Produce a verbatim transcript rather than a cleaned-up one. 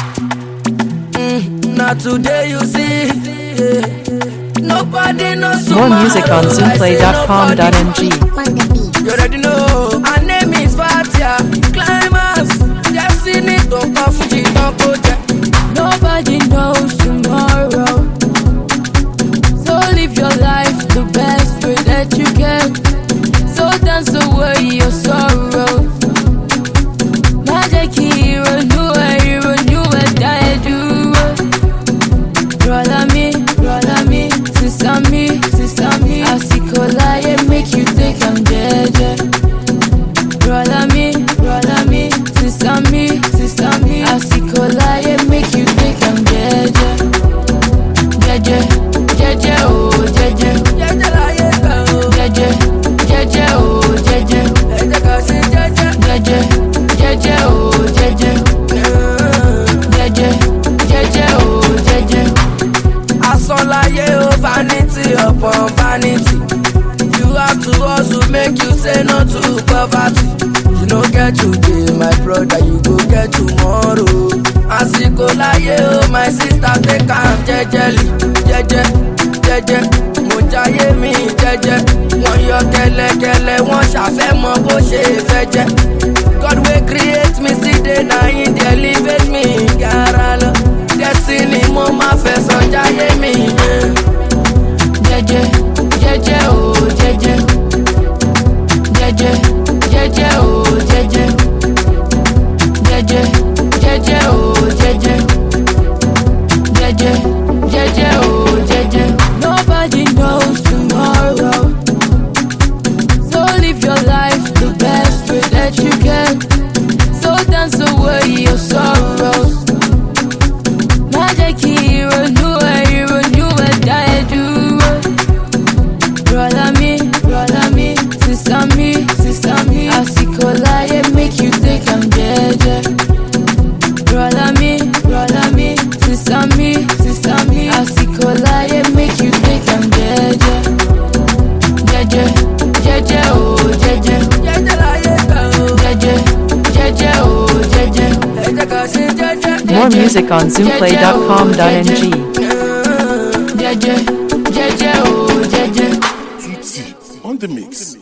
Mm, not today you see. Yeah. Nobody knows More music on zoomplay dot com dot n g. You already know. Her name is Fatia. Climax. Destiny don't come Fuji don't go there. Nobody knows tomorrow. So live your life the best way that you can. So dance away your sorrow. Magic hero, new hero, new die do. Brother me, brother me, sister me, sister me. I see Kolaye make you think I'm dead. Brother me, brother me, sister me, sister me. I see Kolaye make you think I'm dead. Jeje, jeje, oh jeje, Jeje la ye go. jeje, jeje, oh jeje, Jeje go si jeje. jeje, jeje, oh jeje, jeje, jeje, oh jeje. Asolaye o vanity upon vanity. You have to hustle make you say no to poverty. You no get today, my brother, you go get tomorrow. Asiko laye o my sister take am jejely, jeje, jeje. Mo jayé mi jeje. Wọ́n yọ kẹ́lẹ́kẹ́lẹ́, wọ́n ṣàfẹ́ mọ bó ṣe fẹ́ jẹ́. God wey create me still dey na him dey elevate me gara lọ. Destiny mo máa fẹ̀sọ̀ jayé mi. Jeje, jeje, oh jeje, jeje, jeje, oh jeje, jeje, jeje, oh jeje, jeje, jeje, oh jeje. Nobody knows tomorrow, so live your life the best way that you can. So dance away your sorrows. Magic hero, new hero, new die do. Brother me, brother me, sister me, sister me. I see Kolaye make you think I'm dead. Brother me, brother me, sister me, sister me. I see Kolaye make you think I'm dead. Jeje, jeje, oh jeje, Jeje la ye go. jeje, jeje, oh jeje. Jeje go si jeje. More music on zoomplay dot com dot n g. Jeje, jeje, oh jeje. On the mix.